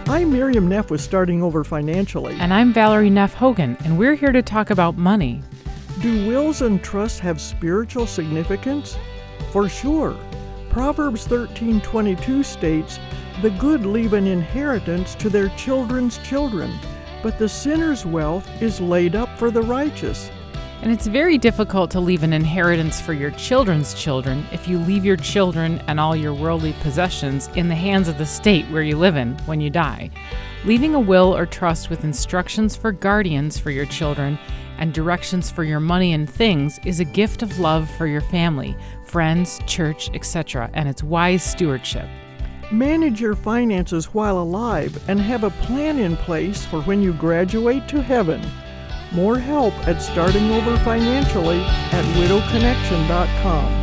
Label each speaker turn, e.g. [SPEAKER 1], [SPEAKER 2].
[SPEAKER 1] I'm Miriam Neff with Starting Over Financially.
[SPEAKER 2] And I'm Valerie Neff Hogan, and we're here to talk about money.
[SPEAKER 1] Do wills and trusts have spiritual significance? For sure. Proverbs 13:22 states, "The good leave an inheritance to their children's children, but the sinner's wealth is laid up for the righteous."
[SPEAKER 2] And it's very difficult to leave an inheritance for your children's children if you leave your children and all your worldly possessions in the hands of the state where you live in when you die. Leaving a will or trust with instructions for guardians for your children and directions for your money and things is a gift of love for your family, friends, church, etc., and it's wise stewardship.
[SPEAKER 1] Manage your finances while alive and have a plan in place for when you graduate to heaven. More help at Starting Over Financially at widowconnection.com.